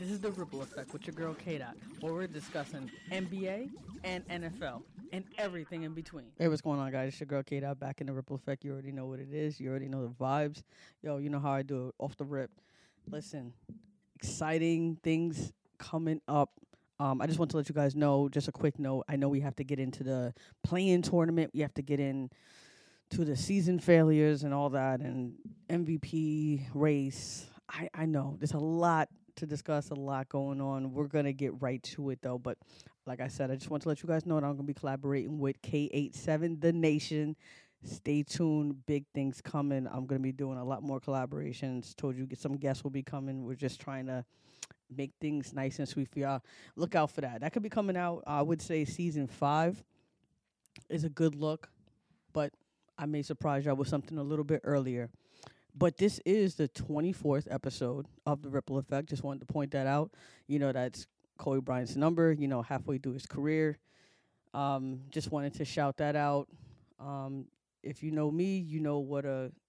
This is the Ripple Effect with your girl K Dot, where we're discussing NBA and NFL and everything in between. Hey, what's going on, guys? It's your girl K Dot back in the Ripple Effect. You already know what it is. You already know the vibes. Yo, you know how I do it off the rip. Listen, exciting things coming up. I just want to let you guys know, just a quick note. I know we have to get into the play-in tournament. We have to get in to the season failures and all that, and MVP race. I know there's a lot to discuss, a lot going on. We're going to get right to it, though. But like I said, I just want to let you guys know that I'm going to be collaborating with K87 The Nation. Stay tuned. Big things coming. I'm going to be doing a lot more collaborations. Told you some guests will be coming. We're just trying to make things nice and sweet for y'all. Look out for that. That could be coming out, I would say, season 5 is a good look. But I may surprise y'all with something a little bit earlier. But this is the 24th episode of The Ripple Effect. Just wanted to point that out. You know, that's Kobe Bryant's number, you know, halfway through his career. Just wanted to shout that out. If you know me, you know what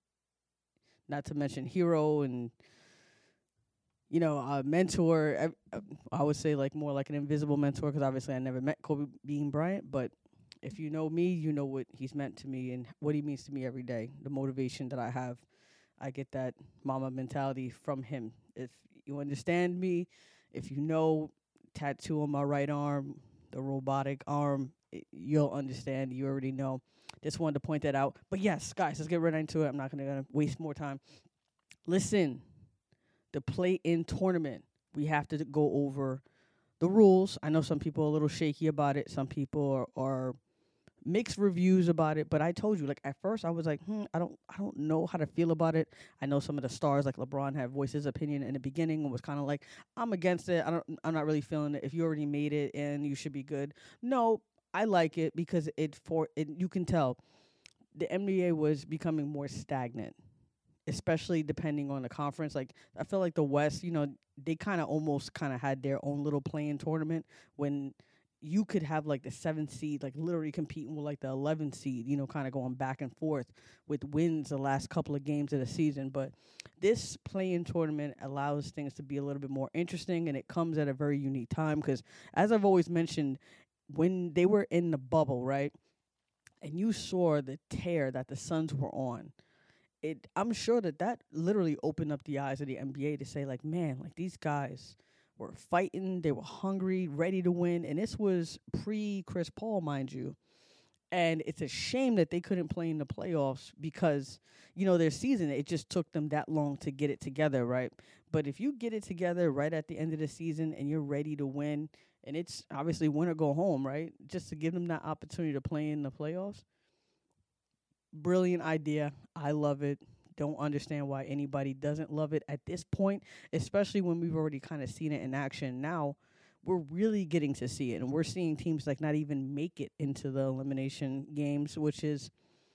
not to mention hero and, you know, a mentor. I would say like more like an invisible mentor because obviously I never met Kobe Bean Bryant. But if you know me, you know what he's meant to me and what he means to me every day, the motivation that I have. I get that mama mentality from him. If you understand me, if you know tattoo on my right arm, the robotic arm, you'll understand. You already know. Just wanted to point that out. But yes, guys, let's get right into it. I'm not going to waste more time. Listen, the play-in tournament, we have to go over the rules. I know some people are a little shaky about it. Some people are mixed reviews about it, but I told you, like, at first I was like, I don't know how to feel about it. I know some of the stars like LeBron had voiced his opinion in the beginning and was kind of like, I'm against it. I'm not really feeling it. If you already made it and you should be good. No, I like it because you can tell the NBA was becoming more stagnant, especially depending on the conference. Like, I feel like the West, you know, they kind of almost kind of had their own little play-in tournament when you could have like the 7th seed, like literally competing with like the 11th seed, you know, kind of going back and forth with wins the last couple of games of the season. But this play-in tournament allows things to be a little bit more interesting, and it comes at a very unique time because, as I've always mentioned, when they were in the bubble, right, and you saw the tear that the Suns were on, I'm sure that literally opened up the eyes of the NBA to say, like, man, like these guys were fighting, they were hungry, ready to win, and this was pre-Chris Paul, mind you. And it's a shame that they couldn't play in the playoffs because, you know, their season, it just took them that long to get it together, right? But if you get it together right at the end of the season and you're ready to win, and it's obviously win or go home, right? Just to give them that opportunity to play in the playoffs. Brilliant idea. I love it. Don't understand why anybody doesn't love it at this point, especially when we've already kind of seen it in action. Now we're really getting to see it, and we're seeing teams like not even make it into the elimination games, which is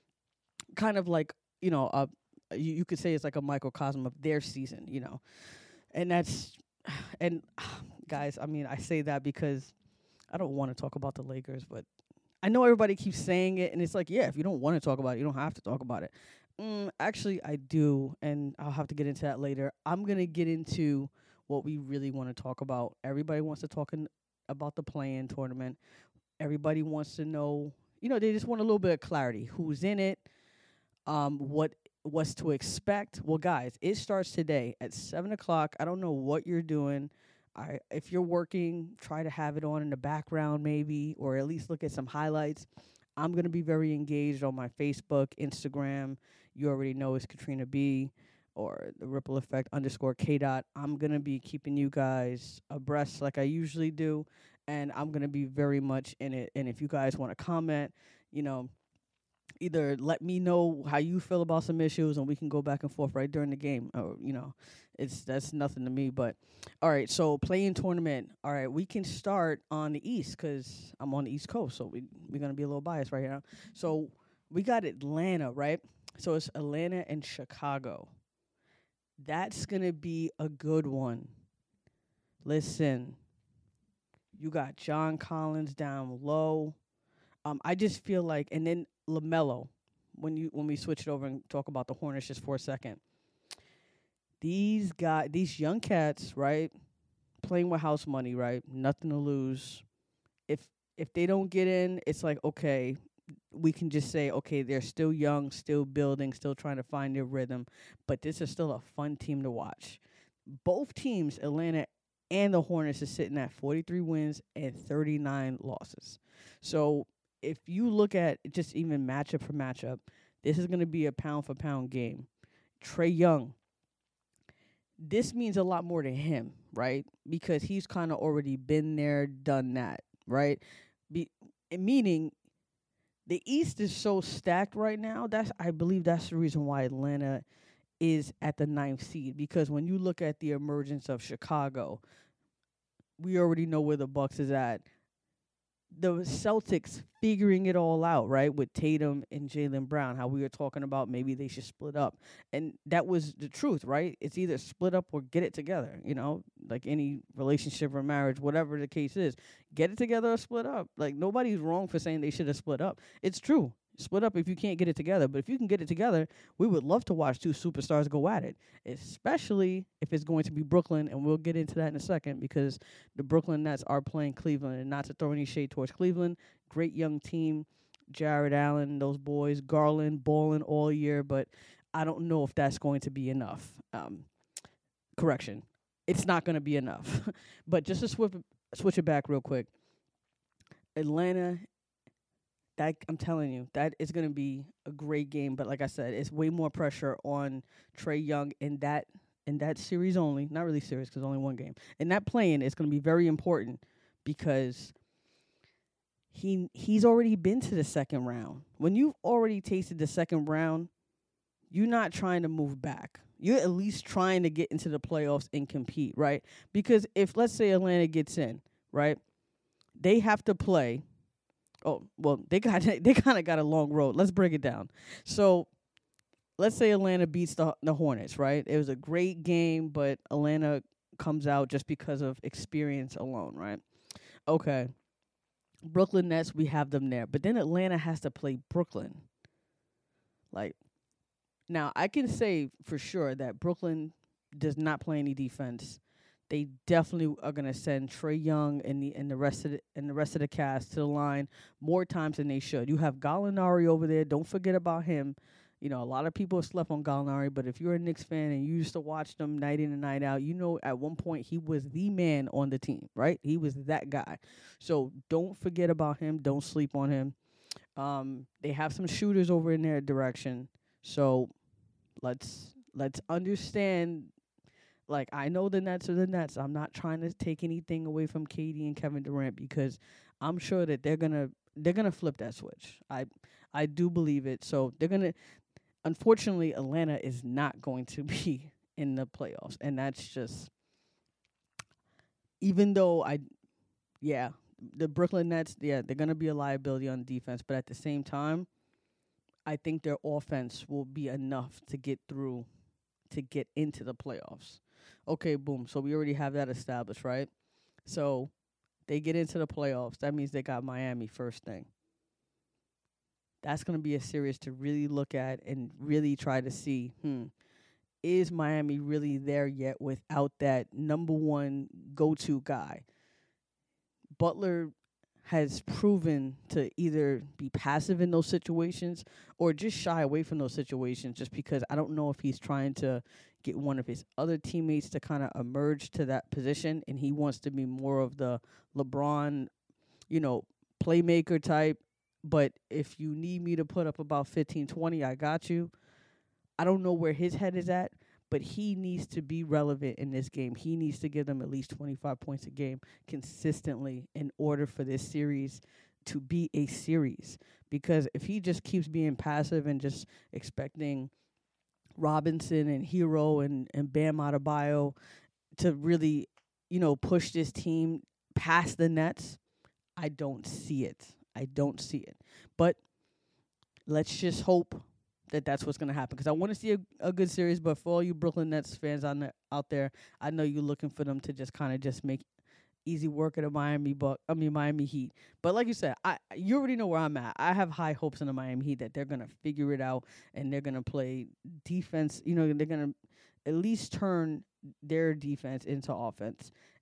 kind of like, you know, you could say it's like a microcosm of their season, you know. And guys, I mean, I say that because I don't want to talk about the Lakers, but I know everybody keeps saying it, and it's like, yeah, if you don't want to talk about it, you don't have to talk about it. Actually, I do, and I'll have to get into that later. I'm going to get into what we really want to talk about. Everybody wants to talk about the play-in tournament. Everybody wants to know, you know, they just want a little bit of clarity. Who's in it? What's to expect? Well, guys, it starts today at 7 o'clock. I don't know what you're doing. If you're working, try to have it on in the background maybe, or at least look at some highlights. I'm going to be very engaged on my Facebook, Instagram. You already know it's Katrina B or the Ripple Effect _K Dot. I'm going to be keeping you guys abreast like I usually do, and I'm going to be very much in it. And if you guys want to comment, you know, either let me know how you feel about some issues and we can go back and forth right during the game. Or, you know, that's nothing to me. But all right, so play-in tournament. All right, we can start on the East because I'm on the East Coast, so we're gonna be a little biased right now. So we got Atlanta, right? So it's Atlanta and Chicago. That's gonna be a good one. Listen, you got John Collins down low. I just feel like, and then LaMelo, when we switch it over and talk about the Hornets just for a second. These young cats, right, playing with house money, right? Nothing to lose. If they don't get in, it's like, okay, we can just say, okay, they're still young, still building, still trying to find their rhythm, but this is still a fun team to watch. Both teams, Atlanta and the Hornets, are sitting at 43 wins and 39 losses. So if you look at just even matchup for matchup, this is going to be a pound for pound game. Trae Young, this means a lot more to him, right? Because he's kind of already been there, done that, right? Meaning the East is so stacked right now. I believe that's the reason why Atlanta is at the 9th seed. Because when you look at the emergence of Chicago, we already know where the Bucks is at. The Celtics figuring it all out, right, with Tatum and Jaylen Brown, how we were talking about maybe they should split up. And that was the truth, right? It's either split up or get it together, like any relationship or marriage, whatever the case is. Get it together or split up. Like, nobody's wrong for saying they should have split up. It's true. Split up if you can't get it together. But if you can get it together, we would love to watch two superstars go at it, especially if it's going to be Brooklyn. And we'll get into that in a second because the Brooklyn Nets are playing Cleveland. And not to throw any shade towards Cleveland, great young team, Jared Allen, those boys, Garland, balling all year. But I don't know if that's going to be enough. Correction. It's not going to be enough. But just to switch it back real quick, Atlanta, that I'm telling you, that is going to be a great game. But like I said, it's way more pressure on Trae Young in that series only. Not really series because only one game. And that playing is going to be very important because he's already been to the second round. When you've already tasted the second round, you're not trying to move back. You're at least trying to get into the playoffs and compete, right? Because if, let's say, Atlanta gets in, right, they have to play. Oh, well, they kind of got a long road. Let's break it down. So let's say Atlanta beats the Hornets, right? It was a great game, but Atlanta comes out just because of experience alone, right? Okay. Brooklyn Nets, we have them there. But then Atlanta has to play Brooklyn. Like, now, I can say for sure that Brooklyn does not play any defense. They definitely are going to send Trae Young and the rest of the cast to the line more times than they should. You have Gallinari over there. Don't forget about him. A lot of people have slept on Gallinari, but if you're a Knicks fan and you used to watch them night in and night out, at one point he was the man on the team, right? He was that guy. So don't forget about him. Don't sleep on him. They have some shooters over in their direction. So let's understand. Like, I know the Nets are the Nets. I'm not trying to take anything away from KD and Kevin Durant because I'm sure that they're gonna flip that switch. I do believe it. So they're gonna. Unfortunately, Atlanta is not going to be in the playoffs, and that's just. Even though the Brooklyn Nets, they're gonna be a liability on defense, but at the same time, I think their offense will be enough to get through, to get into the playoffs. Okay, boom. So we already have that established, right? So they get into the playoffs. That means they got Miami first thing. That's going to be a series to really look at and really try to see, is Miami really there yet without that number one go-to guy? Butler has proven to either be passive in those situations or just shy away from those situations just because I don't know if he's trying to get one of his other teammates to kind of emerge to that position and he wants to be more of the LeBron, playmaker type. But if you need me to put up about 15, 20, I got you. I don't know where his head is at, but he needs to be relevant in this game. He needs to give them at least 25 points a game consistently in order for this series to be a series. Because if he just keeps being passive and just expecting Robinson and Hero and Bam Adebayo to really, push this team past the Nets, I don't see it. But let's just hope that that's what's going to happen because I want to see a good series. But for all you Brooklyn Nets fans out there, I know you're looking for them to just kind of just make easy work of the Miami Heat. But like you said, you already know where I'm at. I have high hopes in the Miami Heat that they're going to figure it out and they're going to play defense. They're going to at least turn their defense into offense.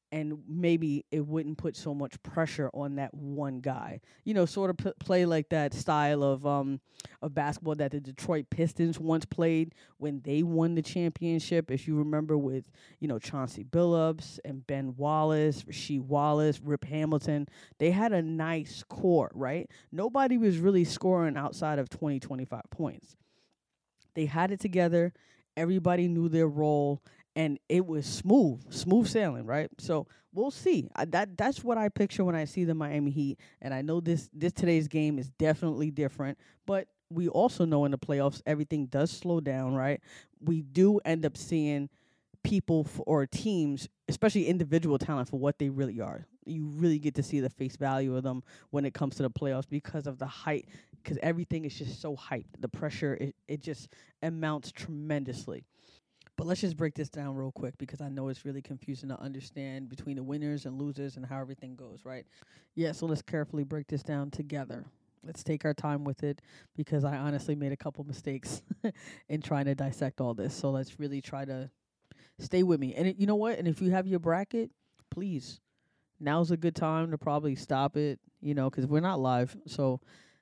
and maybe it wouldn't put so much pressure on that one guy. Sort of play like that style of basketball that the Detroit Pistons once played when they won the championship. If you remember, with Chauncey Billups and Ben Wallace, Rasheed Wallace, Rip Hamilton, they had a nice core, right? Nobody was really scoring outside of 20-25 points. They had it together. Everybody knew their role, and it was smooth sailing, right? So we'll see. That's what I picture when I see the Miami Heat, and I know this today's game is definitely different, but we also know in the playoffs everything does slow down, right? We do end up seeing people or teams, especially individual talent, for what they really are. You really get to see the face value of them when it comes to the playoffs because of the height, because everything is just so hyped. The pressure, it just amounts tremendously. But let's just break this down real quick because I know it's really confusing to understand between the winners and losers and how everything goes, right? Yeah, so let's carefully break this down together. Let's take our time with it because I honestly made a couple mistakes in trying to dissect all this. So let's really try to stay with me. And you know what? And if you have your bracket, please, now's a good time to probably stop it, because we're not live. So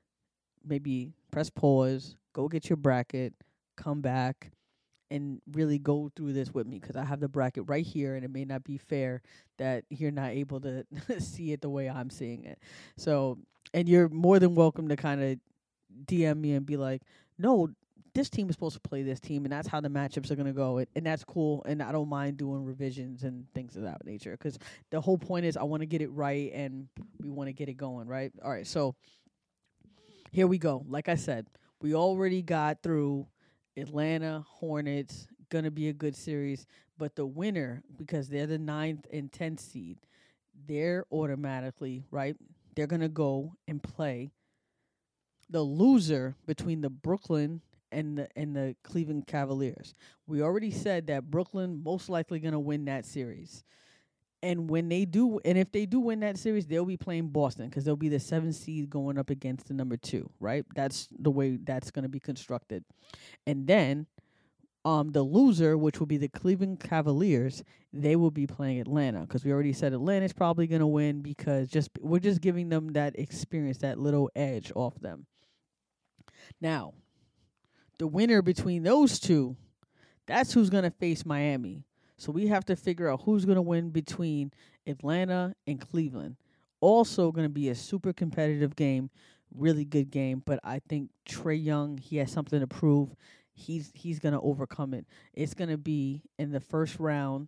maybe press pause, go get your bracket, come back, and really go through this with me because I have the bracket right here, and it may not be fair that you're not able to see it the way I'm seeing it. So, and you're more than welcome to kind of DM me and be like, no, this team is supposed to play this team, and that's how the matchups are going to go. And that's cool, and I don't mind doing revisions and things of that nature because the whole point is I want to get it right, and we want to get it going, right? All right, so here we go. Like I said, we already got through Atlanta Hornets, going to be a good series, but the winner, because they're the 9th and 10th seed, they're automatically, right, they're going to go and play the loser between the Brooklyn and the Cleveland Cavaliers. We already said that Brooklyn most likely going to win that series. And when they do, and if they do win that series, they'll be playing Boston because they'll be the 7th seed going up against the number 2, right? That's the way that's going to be constructed. And then the loser, which will be the Cleveland Cavaliers, they will be playing Atlanta because we already said Atlanta's probably going to win because we're just giving them that experience, that little edge off them. Now, the winner between those two, that's who's going to face Miami. So we have to figure out who's going to win between Atlanta and Cleveland. Also going to be a super competitive game, really good game, but I think Trae Young, he has something to prove. He's going to overcome it. It's going to be in the first round.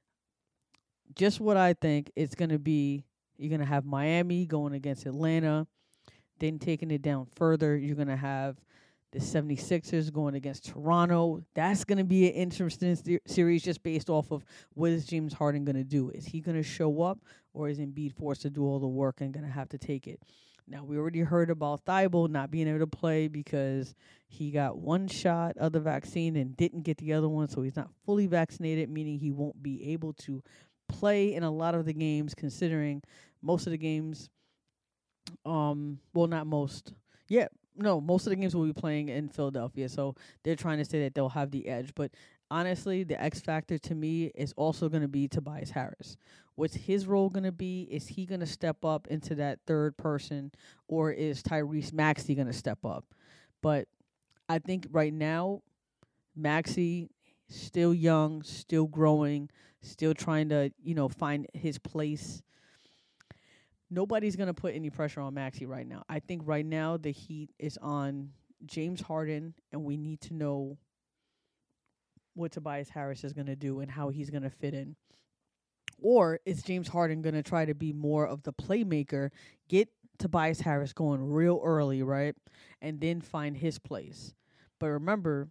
Just what I think it's going to be, you're going to have Miami going against Atlanta. Then taking it down further, you're going to have the 76ers going against Toronto. That's going to be an interesting series just based off of what is James Harden going to do. Is he going to show up or is Embiid forced to do all the work and going to have to take it? Now, we already heard about Thibault not being able to play because he got one shot of the vaccine and didn't get the other one, so he's not fully vaccinated, meaning he won't be able to play in a lot of the games, considering most of the games, well, not most. Yeah, no, most of the games will be playing in Philadelphia, so they're trying to say that they'll have the edge. But honestly, the X factor to me is also going to be Tobias Harris. What's his role going to be? Is he going to step up into that third person, or is Tyrese Maxey going to step up? But I think right now, Maxey, still young, still growing, still trying to, find his place. Nobody's going to put any pressure on Maxey right now. I think right now the heat is on James Harden, and we need to know what Tobias Harris is going to do and how he's going to fit in. Or is James Harden going to try to be more of the playmaker, get Tobias Harris going real early, right, and then find his place? But remember,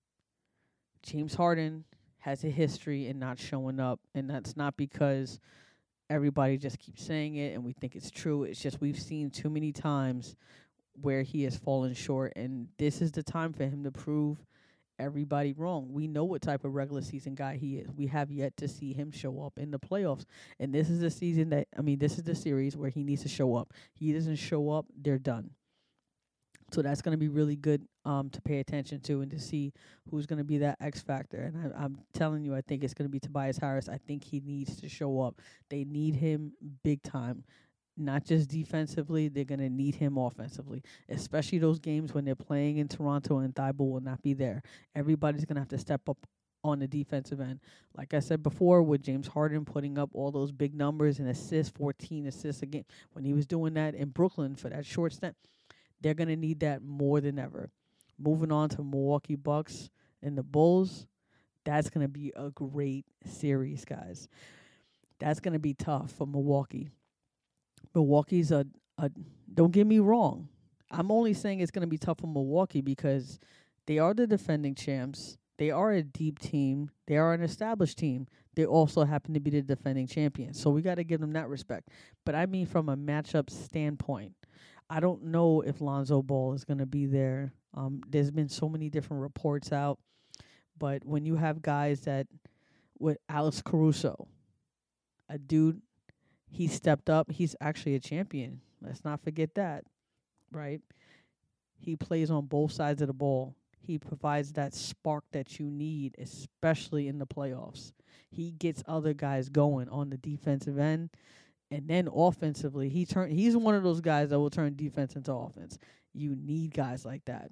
James Harden has a history in not showing up, and that's not because everybody just keeps saying it and we think it's true. It's just we've seen too many times where he has fallen short, and this is the time for him to prove everybody wrong. We know what type of regular season guy he is. We have yet to see him show up in the playoffs, and this is the series where he needs to show up. He doesn't show up, they're done. So that's going to be really good to pay attention to and to see who's going to be that X factor. And I'm telling you, I think it's going to be Tobias Harris. I think he needs to show up. They need him big time, not just defensively. They're going to need him offensively, especially those games when they're playing in Toronto and Thibault will not be there. Everybody's going to have to step up on the defensive end. Like I said before, with James Harden putting up all those big numbers and assists, 14 assists a game, when he was doing that in Brooklyn for that short stint, they're going to need that more than ever. Moving on to Milwaukee Bucks and the Bulls, that's going to be a great series, guys. That's going to be tough for Milwaukee. Milwaukee's don't get me wrong. I'm only saying it's going to be tough for Milwaukee because they are the defending champs. They are a deep team. They are an established team. They also happen to be the defending champions. So we got to give them that respect. But I mean from a matchup standpoint, I don't know if Lonzo Ball is going to be there. There's been so many different reports out. But when you have guys that, with Alex Caruso, a dude, he stepped up. He's actually a champion. Let's not forget that, right? He plays on both sides of the ball. He provides that spark that you need, especially in the playoffs. He gets other guys going on the defensive end. And then offensively, he's one of those guys that will turn defense into offense. You need guys like that.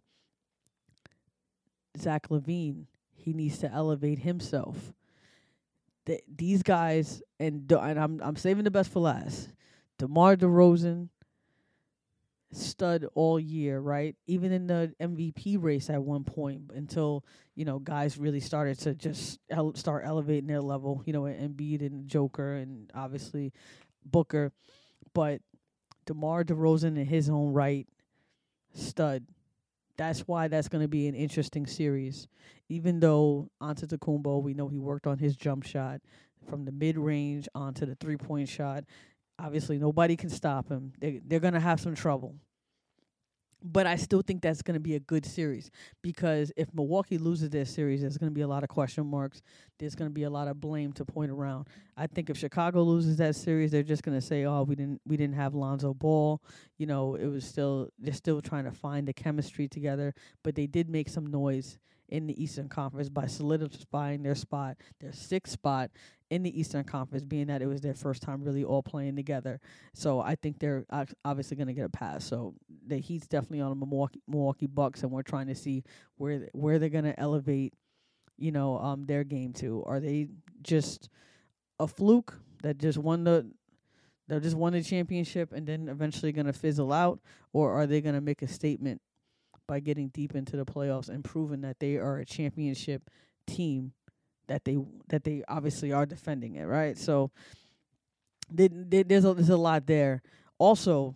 Zach LaVine, he needs to elevate himself. These guys, and I'm saving the best for last. DeMar DeRozan, stud all year, right? Even in the MVP race at one point, until guys really started to just start elevating their level. Embiid and Joker, and obviously Booker, but DeMar DeRozan in his own right, stud. That's why that's going to be an interesting series. Even though Antetokounmpo, we know he worked on his jump shot from the mid-range onto the three-point shot. Obviously, nobody can stop him. They're going to have some trouble. But I still think that's going to be a good series because if Milwaukee loses their series, there's going to be a lot of question marks. There's going to be a lot of blame to point around. I think if Chicago loses that series, they're just going to say, "Oh, we didn't have Lonzo Ball." They're still trying to find the chemistry together. But they did make some noise in the Eastern Conference by solidifying their spot, their sixth spot in the Eastern Conference, being that it was their first time really all playing together. So I think they're obviously going to get a pass. So the Heat's definitely on the Milwaukee Bucks, and we're trying to see where they're going to elevate, their game to. Are they just a fluke that just won the championship and then eventually going to fizzle out, or are they going to make a statement by getting deep into the playoffs and proving that they are a championship team? That they obviously are defending it, right? So there's a lot there. Also,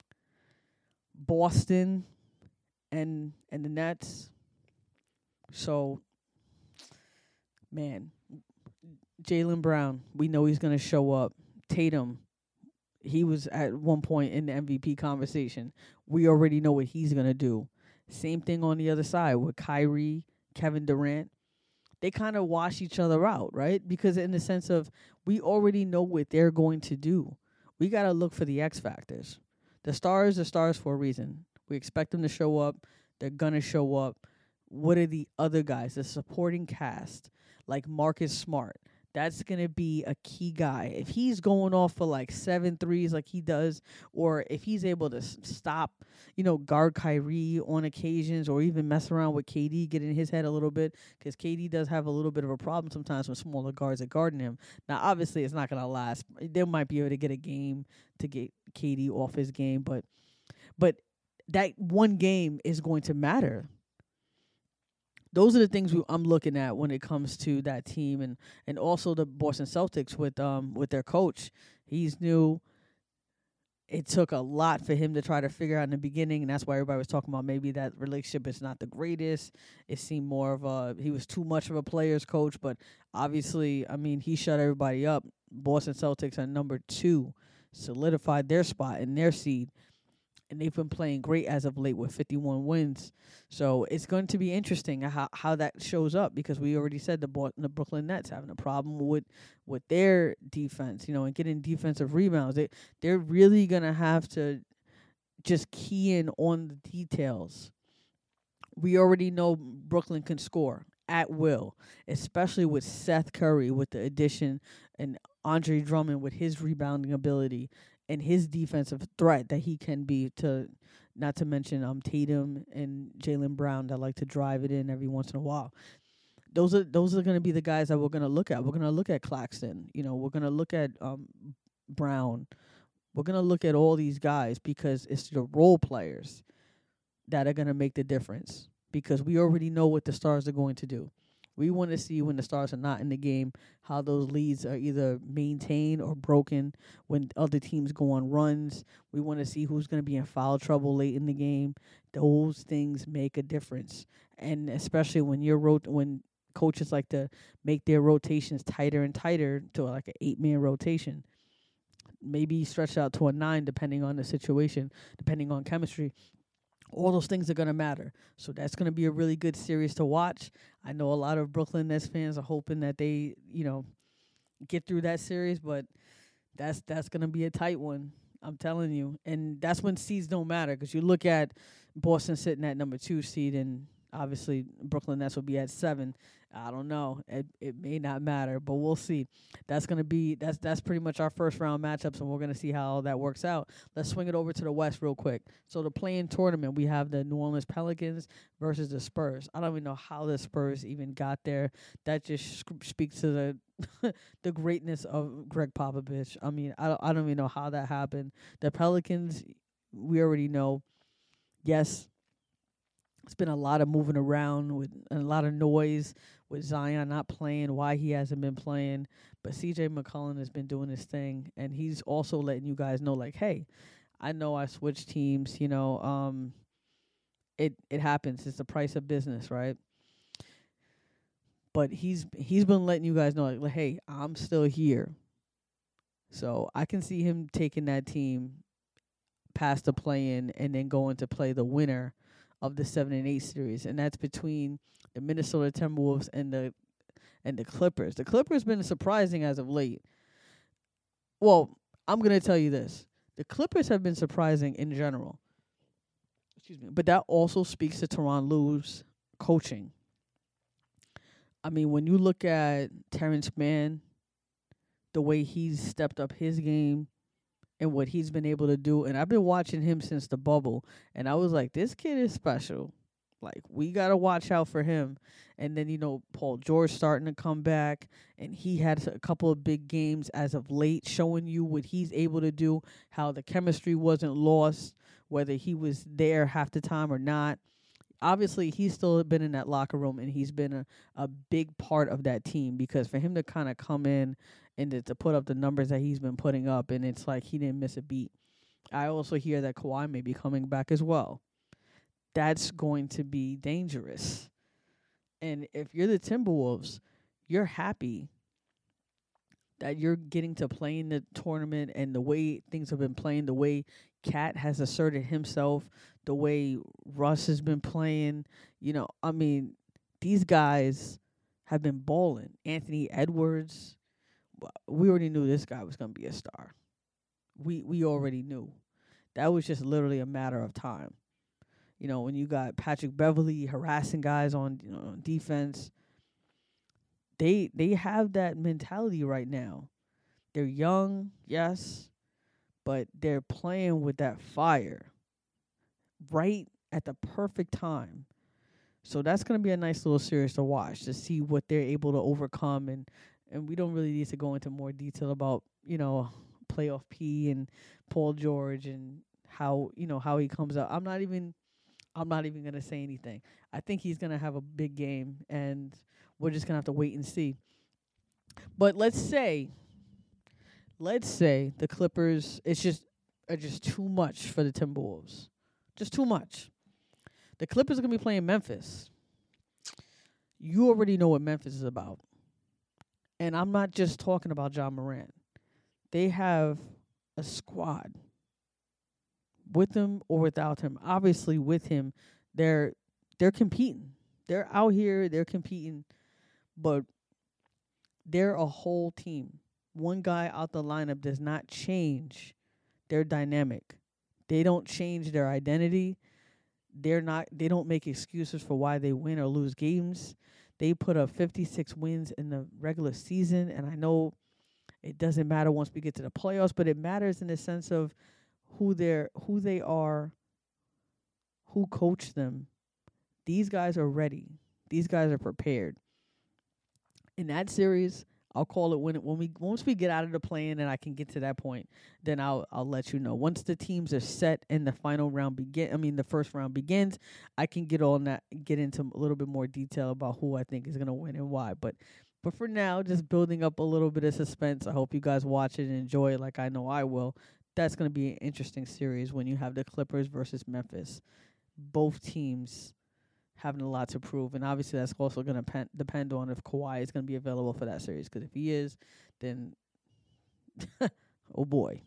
Boston and the Nets. So, man, Jaylen Brown, we know he's going to show up. Tatum, he was at one point in the MVP conversation. We already know what he's going to do. Same thing on the other side with Kyrie, Kevin Durant. They kind of wash each other out, right? Because in the sense of we already know what they're going to do. We got to look for the X factors. The stars are stars for a reason. We expect them to show up. They're going to show up. What are the other guys, the supporting cast, like Marcus Smart? That's going to be a key guy. If he's going off for like 7 threes like he does, or if he's able to stop, guard Kyrie on occasions, or even mess around with KD, get in his head a little bit, because KD does have a little bit of a problem sometimes when smaller guards are guarding him. Now, obviously, it's not going to last. They might be able to get a game to get KD off his game, but that one game is going to matter. Those are the things I'm looking at when it comes to that team, and also the Boston Celtics with their coach. He's new. It took a lot for him to try to figure out in the beginning, and that's why everybody was talking about maybe that relationship is not the greatest. It seemed more of he was too much of a player's coach, but obviously, he shut everybody up. Boston Celtics are number 2, solidified their spot in their seed. And they've been playing great as of late with 51 wins. So it's going to be interesting how that shows up, because we already said the Brooklyn Nets having a problem with their defense, and getting defensive rebounds. They're really going to have to just key in on the details. We already know Brooklyn can score at will, especially with Seth Curry with the addition and Andre Drummond with his rebounding ability and his defensive threat that he can be, to not to mention Tatum and Jaylen Brown that like to drive it in every once in a while. Those are going to be the guys that we're going to look at. We're going to look at Claxton. We're going to look at Brown. We're going to look at all these guys because it's the role players that are going to make the difference, because we already know what the Stars are going to do. We want to see when the Stars are not in the game, how those leads are either maintained or broken when other teams go on runs. We want to see who's going to be in foul trouble late in the game. Those things make a difference. And especially when when coaches like to make their rotations tighter and tighter to like an 8-man rotation, maybe stretch out to a 9 depending on the situation, depending on chemistry. All those things are going to matter. So that's going to be a really good series to watch. I know a lot of Brooklyn Nets fans are hoping that they, get through that series, but that's going to be a tight one. I'm telling you. And that's when seeds don't matter, because you look at Boston sitting at number 2 seed, and obviously Brooklyn Nets will be at 7. I don't know. It may not matter, but we'll see. That's pretty much our first round matchups, and we're gonna see how that works out. Let's swing it over to the West real quick. So the play-in tournament, we have the New Orleans Pelicans versus the Spurs. I don't even know how the Spurs even got there. That just speaks to the the greatness of Greg Popovich. I mean, I don't even know how that happened. The Pelicans, we already know. Yes, it's been a lot of moving around with a lot of noise with Zion not playing, why he hasn't been playing. But CJ McCollum has been doing his thing, and he's also letting you guys know, like, hey, I know I switched teams. It happens. It's the price of business, right? But he's been letting you guys know, like, hey, I'm still here. So I can see him taking that team past the play-in and then going to play the winner of the 7 and 8 series, and that's between the Minnesota Timberwolves and the Clippers. The Clippers been surprising as of late. Well, I'm gonna tell you this: the Clippers have been surprising in general. Excuse me, but that also speaks to Tyronn Lue's coaching. I mean, when you look at Terrence Mann, the way he's stepped up his game and what he's been able to do, and I've been watching him since the bubble, and I was like, this kid is special. Like, we got to watch out for him. And then, Paul George starting to come back, and he had a couple of big games as of late showing you what he's able to do, how the chemistry wasn't lost, whether he was there half the time or not. Obviously, he's still been in that locker room, and he's been a big part of that team, because for him to kind of come in and to put up the numbers that he's been putting up, and it's like he didn't miss a beat. I also hear that Kawhi may be coming back as well. That's going to be dangerous. And if you're the Timberwolves, you're happy that you're getting to play in the tournament, and the way things have been playing, the way Cat has asserted himself, the way Russ has been playing. I mean, these guys have been balling. Anthony Edwards, we already knew this guy was going to be a star. We already knew. That was just literally a matter of time. When you got Patrick Beverley harassing guys on defense, they have that mentality right now. They're young, yes, but they're playing with that fire right at the perfect time. So that's going to be a nice little series to watch, to see what they're able to overcome. And we don't really need to go into more detail about, playoff P and Paul George and how he comes out. I'm not even going to say anything. I think he's going to have a big game, and we're just going to have to wait and see. But let's say the Clippers, are just too much for the Timberwolves. Just too much. The Clippers are going to be playing Memphis. You already know what Memphis is about. And I'm not just talking about Ja Morant. They have a squad. With him or without him. Obviously, with him, they're competing. They're out here, they're competing, but they're a whole team. One guy out the lineup does not change their dynamic. They don't change their identity. They don't make excuses for why they win or lose games. They put up 56 wins in the regular season, and I know it doesn't matter once we get to the playoffs, but it matters in the sense of who they are, who coached them. These guys are ready. These guys are prepared. In that series, I'll call it once we get out of the play-in and I can get to that point, then I'll let you know. Once the teams are set and the first round begins, I can get into a little bit more detail about who I think is gonna win and why. But for now, just building up a little bit of suspense. I hope you guys watch it and enjoy it like I know I will. That's gonna be an interesting series when you have the Clippers versus Memphis. Both teams having a lot to prove, and obviously that's also going to depend on if Kawhi is going to be available for that series. Because if he is, then oh boy.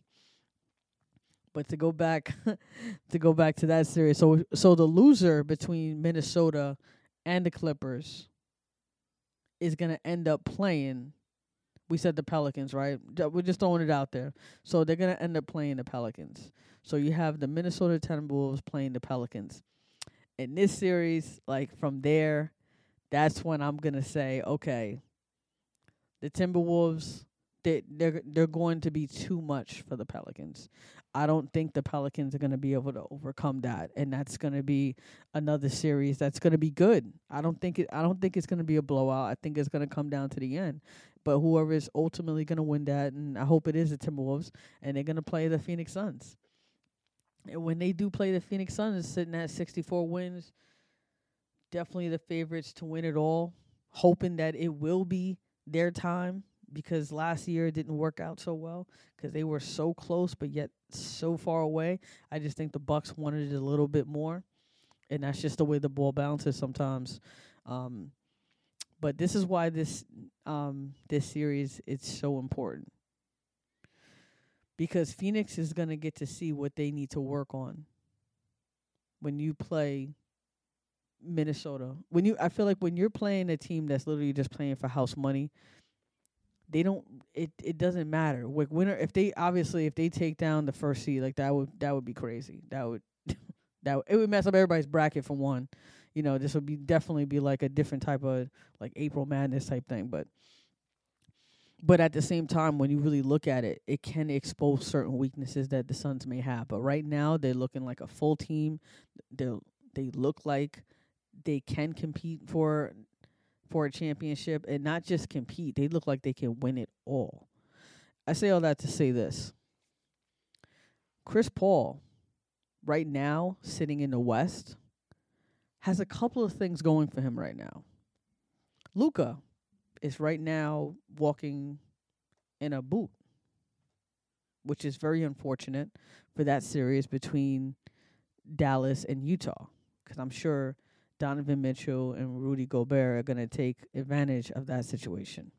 But to go back to that series, so the loser between Minnesota and the Clippers is going to end up playing. We said the Pelicans, right? We're just throwing it out there. So they're going to end up playing the Pelicans. So you have the Minnesota Timberwolves playing the Pelicans. In this series, like from there, that's when I'm gonna say, okay, the Timberwolves, they're going to be too much for the Pelicans. I don't think the Pelicans are gonna be able to overcome that, and that's gonna be another series that's gonna be good. I don't think it's gonna be a blowout. I think it's gonna come down to the end. But whoever is ultimately gonna win that, and I hope it is the Timberwolves, and they're gonna play the Phoenix Suns. And when they do play the Phoenix Suns, sitting at 64 wins, definitely the favorites to win it all. Hoping that it will be their time, because last year it didn't work out so well because they were so close but yet so far away. I just think the Bucks wanted it a little bit more, and that's just the way the ball bounces sometimes. But this is why this series is so important. Because Phoenix is going to get to see what they need to work on when you play Minnesota. I feel like when you're playing a team that's literally just playing for house money, it doesn't matter. Like if they take down the first seed, like that would be crazy. It would mess up everybody's bracket for one. This would definitely be like a different type of like April Madness type thing, But at the same time, when you really look at it, it can expose certain weaknesses that the Suns may have. But right now, they're looking like a full team. They look like they can compete for a championship, and not just compete. They look like they can win it all. I say all that to say this. Chris Paul, right now, sitting in the West, has a couple of things going for him right now. Luka is right now walking in a boot, which is very unfortunate for that series between Dallas and Utah, because I'm sure Donovan Mitchell and Rudy Gobert are going to take advantage of that situation.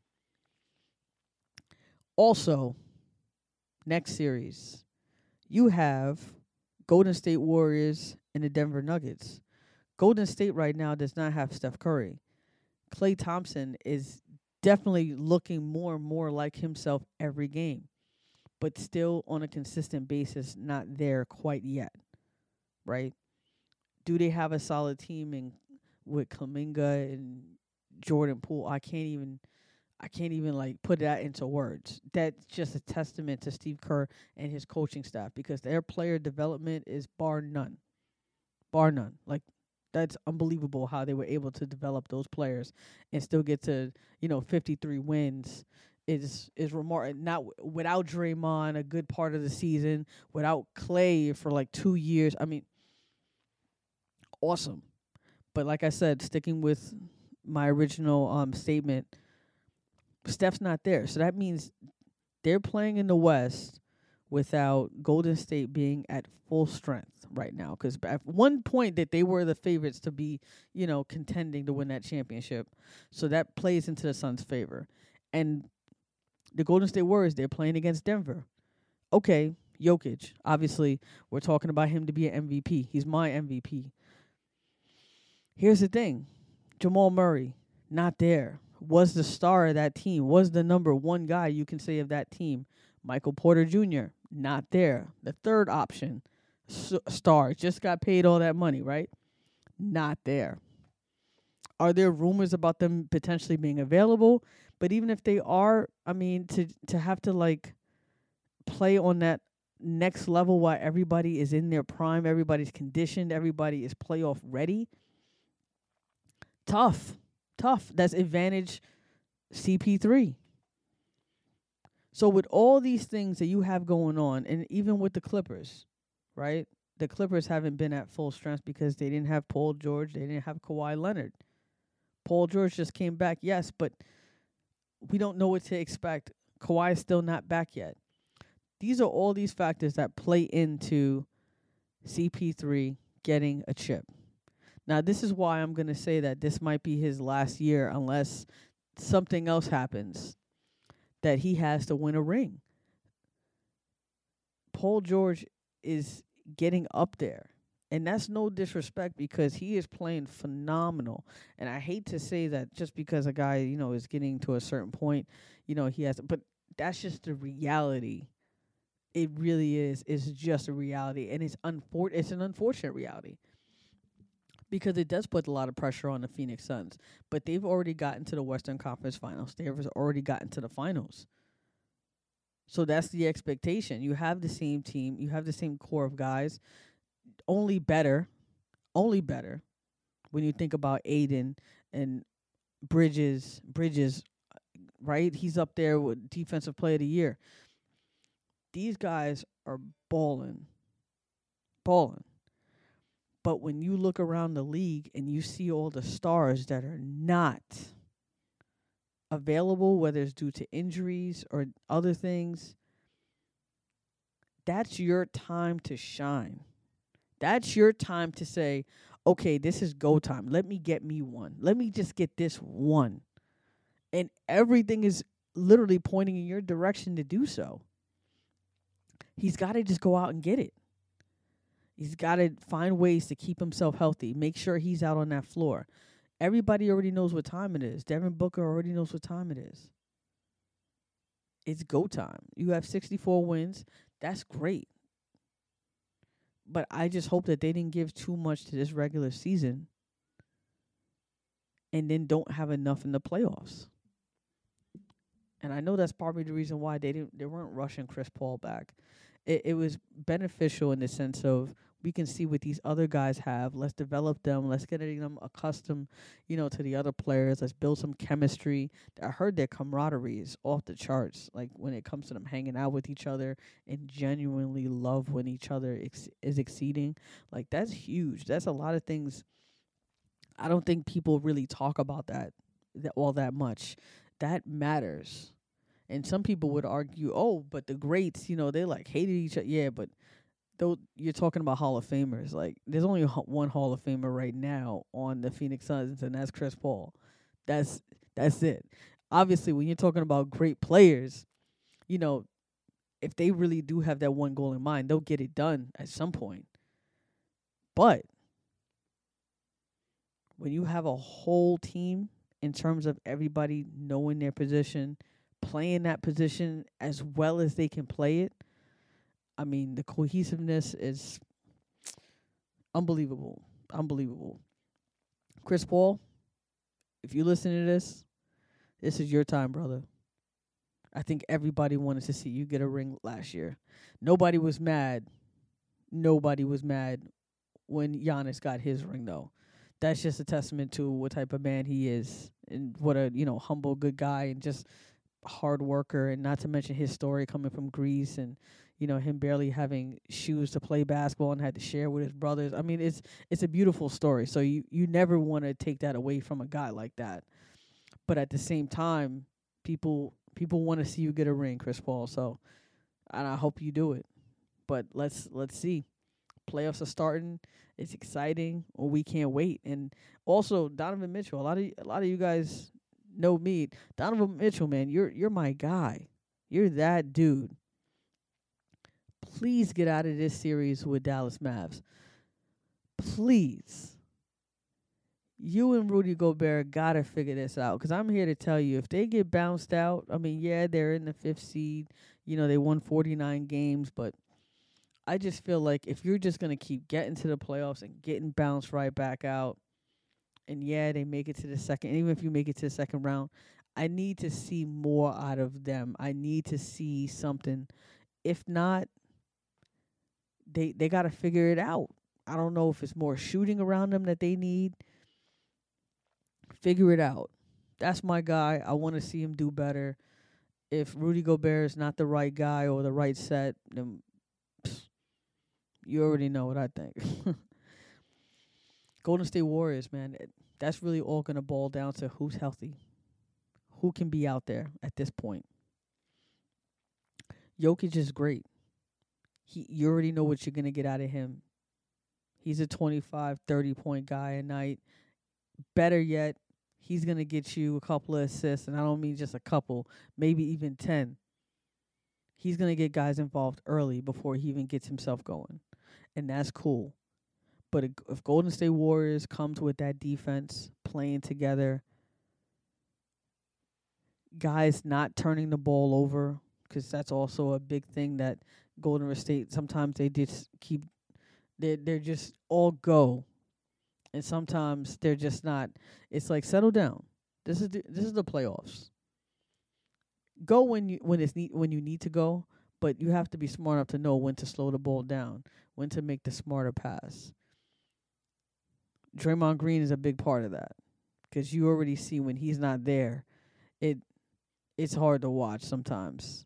Also, next series, you have Golden State Warriors and the Denver Nuggets. Golden State right now does not have Steph Curry. Klay Thompson is definitely looking more and more like himself every game, but still on a consistent basis, not there quite yet, right? Do they have a solid team with Kuminga and Jordan Poole? I can't even like put that into words. That's just a testament to Steve Kerr and his coaching staff, because their player development is bar none. Like, that's unbelievable how they were able to develop those players and still get to, 53 wins is remarkable. Not without Draymond a good part of the season, without Klay for like 2 years. I mean, awesome. But like I said, sticking with my original statement, Steph's not there. So that means they're playing in the West without Golden State being at full strength right now. Because at one point that they were the favorites to be, contending to win that championship. So that plays into the Suns' favor. And the Golden State Warriors, they're playing against Denver. Okay, Jokic. Obviously, we're talking about him to be an MVP. He's my MVP. Here's the thing. Jamal Murray, not there. Was the star of that team. Was the number one guy you can say of that team. Michael Porter Jr., not there. The third option, stars, just got paid all that money, right? Not there. Are there rumors about them potentially being available? But even if they are, I mean, to have to like play on that next level while everybody is in their prime, everybody's conditioned, everybody is playoff ready. Tough. That's advantage CP3. So with all these things that you have going on, and even with the Clippers, right? The Clippers haven't been at full strength because they didn't have Paul George, they didn't have Kawhi Leonard. Paul George just came back, yes, but we don't know what to expect. Kawhi is still not back yet. These are all these factors that play into CP3 getting a chip. Now, this is why I'm going to say that this might be his last year unless something else happens that he has to win a ring. Paul George is getting up there. And that's no disrespect because he is playing phenomenal. And I hate to say that just because a guy, is getting to a certain point, he has to, but that's just the reality. It really is. It's just a reality. And it's an unfortunate reality. Because it does put a lot of pressure on the Phoenix Suns. But they've already gotten to the Western Conference Finals. They've already gotten to the finals. So that's the expectation. You have the same team. You have the same core of guys. Only better when you think about Aiden and Bridges, right? He's up there with Defensive Player of the Year. These guys are balling. But when you look around the league and you see all the stars that are not available, whether it's due to injuries or other things, that's your time to shine. That's your time to say, okay, this is go time. Let me get me one. Let me just get this one. And everything is literally pointing in your direction to do so. He's got to just go out and get it. He's got to find ways to keep himself healthy. Make sure he's out on that floor. Everybody already knows what time it is. Devin Booker already knows what time it is. It's go time. You have 64 wins. That's great. But I just hope that they didn't give too much to this regular season and then don't have enough in the playoffs. And I know that's probably the reason why they weren't rushing Chris Paul back. It was beneficial in the sense of we can see what these other guys have. Let's develop them. Let's get them accustomed, to the other players. Let's build some chemistry. I heard their camaraderie is off the charts. Like when it comes to them hanging out with each other and genuinely love when each other is exceeding. Like that's huge. That's a lot of things. I don't think people really talk about that all that much. That matters. And some people would argue, oh, but the greats, they like hated each other. Yeah, but though you're talking about Hall of Famers, like there's only one Hall of Famer right now on the Phoenix Suns, and that's Chris Paul. That's it. Obviously, when you're talking about great players, if they really do have that one goal in mind, they'll get it done at some point. But when you have a whole team in terms of everybody knowing their position, playing that position as well as they can play it, I mean, the cohesiveness is unbelievable. Chris Paul, if you listen to this is your time, brother. I think everybody wanted to see you get a ring last year. Nobody was mad when Giannis got his ring, though. That's just a testament to what type of man he is and what a, humble, good guy and just hard worker, and not to mention his story coming from Greece and, him barely having shoes to play basketball and had to share with his brothers. I mean, it's a beautiful story. So you never want to take that away from a guy like that. But at the same time, people want to see you get a ring, Chris Paul. So, and I hope you do it. But let's see. Playoffs are starting. It's exciting. Well, we can't wait. And also Donovan Mitchell. A lot of you guys know me. Donovan Mitchell, man, you're my guy. You're that dude. Please get out of this series with Dallas Mavs. Please. You and Rudy Gobert got to figure this out, because I'm here to tell you, if they get bounced out, I mean, yeah, they're in the 5th seed. They won 49 games, but I just feel like if you're just going to keep getting to the playoffs and getting bounced right back out, and yeah, they make it to the second, even if you make it to the second round, I need to see more out of them. I need to see something. If not, they got to figure it out. I don't know if it's more shooting around them that they need. Figure it out. That's my guy. I want to see him do better. If Rudy Gobert is not the right guy or the right set, then you already know what I think. Golden State Warriors, man, that's really all going to boil down to who's healthy, who can be out there at this point. Jokic is great. You already know what you're going to get out of him. He's a 25, 30-point guy a night. Better yet, he's going to get you a couple of assists, and I don't mean just a couple, maybe even 10. He's going to get guys involved early before he even gets himself going, and that's cool. But if Golden State Warriors comes with that defense, playing together, guys not turning the ball over, because that's also a big thing that Golden State, sometimes they just keep, they're just all go. And sometimes they're just not. It's like, settle down. This is the playoffs. Go when you need to go, but you have to be smart enough to know when to slow the ball down, when to make the smarter pass. Draymond Green is a big part of that, because you already see when he's not there, it's hard to watch sometimes.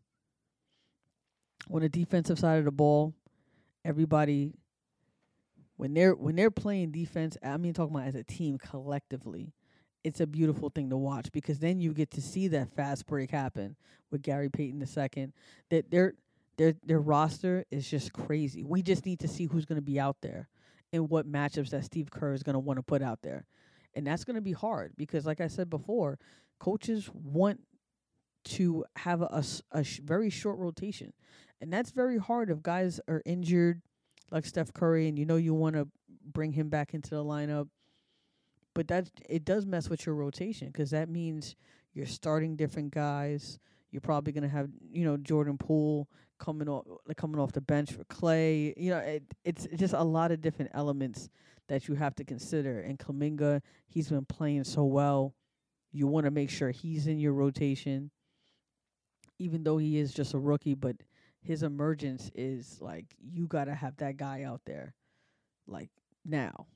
On the defensive side of the ball, everybody, when they're playing defense, I mean talking about as a team collectively, it's a beautiful thing to watch, because then you get to see that fast break happen with Gary Payton II. That their roster is just crazy. We just need to see who's going to be out there and what matchups that Steve Kerr is going to want to put out there. And that's going to be hard, because like I said before, coaches want to have a very short rotation. And that's very hard if guys are injured like Steph Curry, and you want to bring him back into the lineup. But it does mess with your rotation, because that means you're starting different guys. You're probably going to have, Jordan Poole coming off the bench for Clay. It's just a lot of different elements that you have to consider. And Kuminga, he's been playing so well. You want to make sure he's in your rotation, even though he is just a rookie, but his emergence is like, you got to have that guy out there, like, now.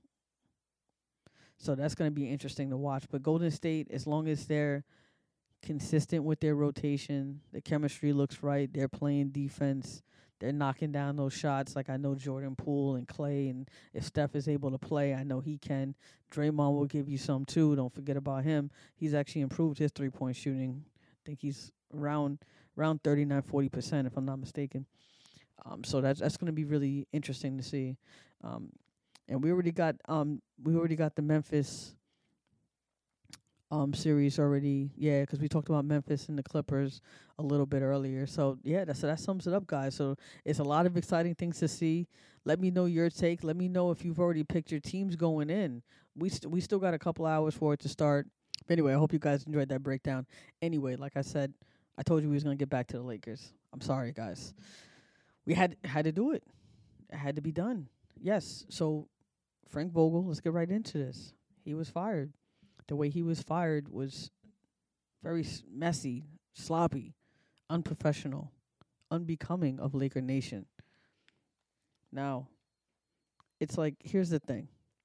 So that's going to be interesting to watch. But Golden State, as long as they're consistent with their rotation, the chemistry looks right, they're playing defense, they're knocking down those shots. Like, I know Jordan Poole and Clay, and if Steph is able to play, I know he can. Draymond will give you some too. Don't forget about him. He's actually improved his three-point shooting. I think he's around 39-40%, if I'm not mistaken. So that's going to be really interesting to see. And we already got the Memphis series already. Yeah, because we talked about Memphis and the Clippers a little bit earlier. So yeah, that sums it up, guys. So it's a lot of exciting things to see. Let me know your take. Let me know if you've already picked your teams going in. We still got a couple hours for it to start. But anyway, I hope you guys enjoyed that breakdown. Anyway, like I said, I told you we was going to get back to the Lakers. I'm sorry, guys. We had to do it. It had to be done. Yes. So Frank Vogel, let's get right into this. He was fired. The way he was fired was very messy, sloppy, unprofessional, unbecoming of Laker Nation. Now, it's like, here's the thing.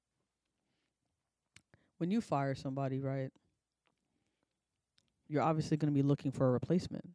When you fire somebody, right, you're obviously going to be looking for a replacement.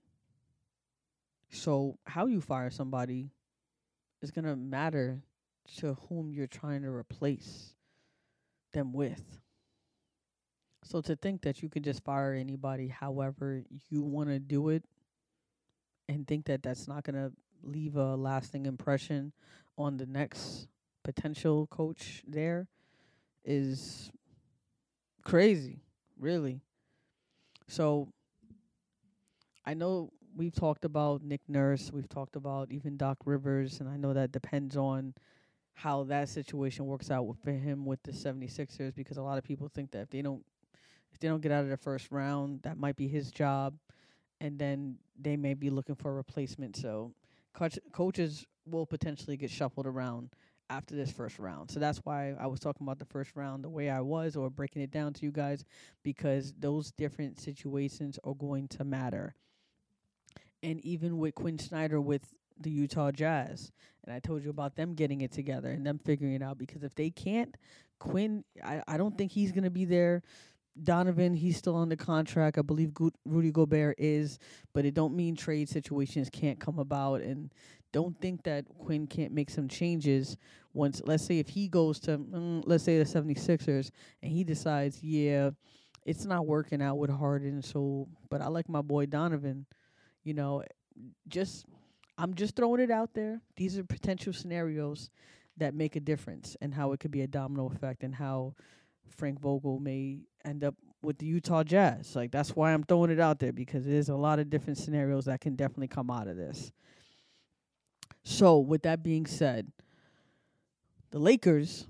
So how you fire somebody is going to matter to whom you're trying to replace them with. So to think that you can just fire anybody however you want to do it, and think that that's not going to leave a lasting impression on the next potential coach there, is crazy, really. So I know we've talked about Nick Nurse, we've talked about even Doc Rivers, and I know that depends on how that situation works out for him with the 76ers, because a lot of people think that if they don't get out of the first round, that might be his job, and then they may be looking for a replacement. So coaches will potentially get shuffled around after this first round. So that's why I was talking about the first round the way I was, or breaking it down to you guys, because those different situations are going to matter. And even with Quinn Snyder with the Utah Jazz, and I told you about them getting it together and them figuring it out, because if they can't, Quinn, I don't think he's going to be there. Donovan, he's still on the contract. I believe Rudy Gobert is, but it don't mean trade situations can't come about. And don't think that Quinn can't make some changes once, let's say if he goes to, let's say the 76ers, and he decides, yeah, it's not working out with Harden, so, but I like my boy Donovan, you know, I'm just throwing it out there. These are potential scenarios that make a difference, and how it could be a domino effect, and how Frank Vogel may end up with the Utah Jazz. Like, that's why I'm throwing it out there, because there's a lot of different scenarios that can definitely come out of this. So, with that being said, the Lakers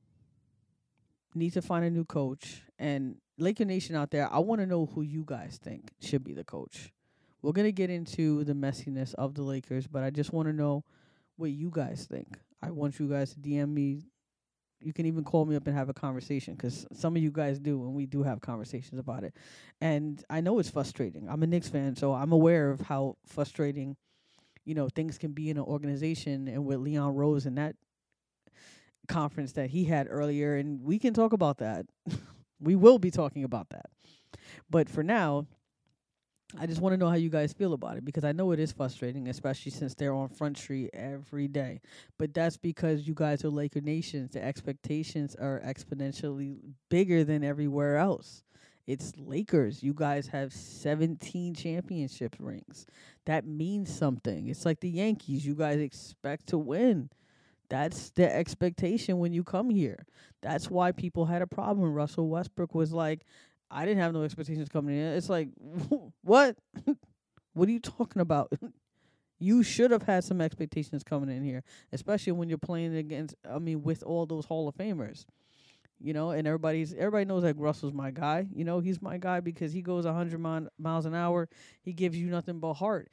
need to find a new coach. And Laker Nation out there, I want to know who you guys think should be the coach. We're going to get into the messiness of the Lakers, but I just want to know what you guys think. I want you guys to DM me. You can even call me up and have a conversation, because some of you guys do, and we do have conversations about it. And I know it's frustrating. I'm a Knicks fan, so I'm aware of how frustrating, things can be in an organization, and with Leon Rose and that conference that he had earlier, and we can talk about that. We will be talking about that. But for now, I just want to know how you guys feel about it, because I know it is frustrating, especially since they're on Front Street every day. But that's because you guys are Laker Nations. The expectations are exponentially bigger than everywhere else. It's Lakers. You guys have 17 championship rings. That means something. It's like the Yankees. You guys expect to win. That's the expectation when you come here. That's why people had a problem. Russell Westbrook was like, I didn't have no expectations coming in. It's like, what? What are you talking about? You should have had some expectations coming in here, especially when you're playing with all those Hall of Famers. And everybody knows like Russell's my guy. He's my guy because he goes 100 miles an hour. He gives you nothing but heart.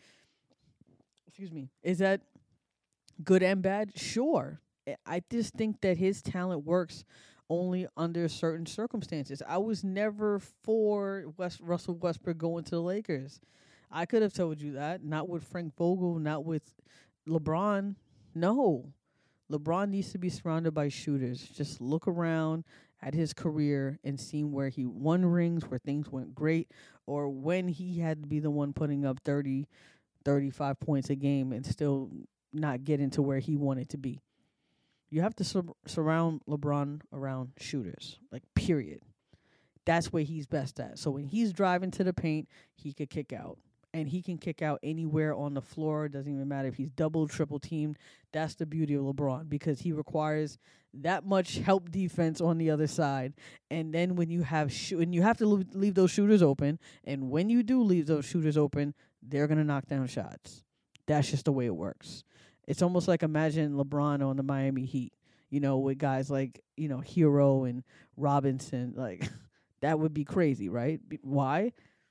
Excuse me. Is that good and bad? Sure. I just think that his talent works only under certain circumstances. I was never for Russell Westbrook going to the Lakers. I could have told you that. Not with Frank Vogel, not with LeBron. No. LeBron needs to be surrounded by shooters. Just look around at his career and see where he won rings, where things went great, or when he had to be the one putting up 30, 35 points a game and still not getting to where he wanted to be. You have to surround LeBron around shooters, like, period. That's where he's best at. So when he's driving to the paint, he could kick out. And he can kick out anywhere on the floor. It doesn't even matter if he's double, triple teamed. That's the beauty of LeBron, because he requires that much help defense on the other side. And then when you have and you have to leave those shooters open, and when you do leave those shooters open, they're going to knock down shots. That's just the way it works. It's almost like, imagine LeBron on the Miami Heat, with guys like, Hero and Robinson. Like, that would be crazy, right? Why?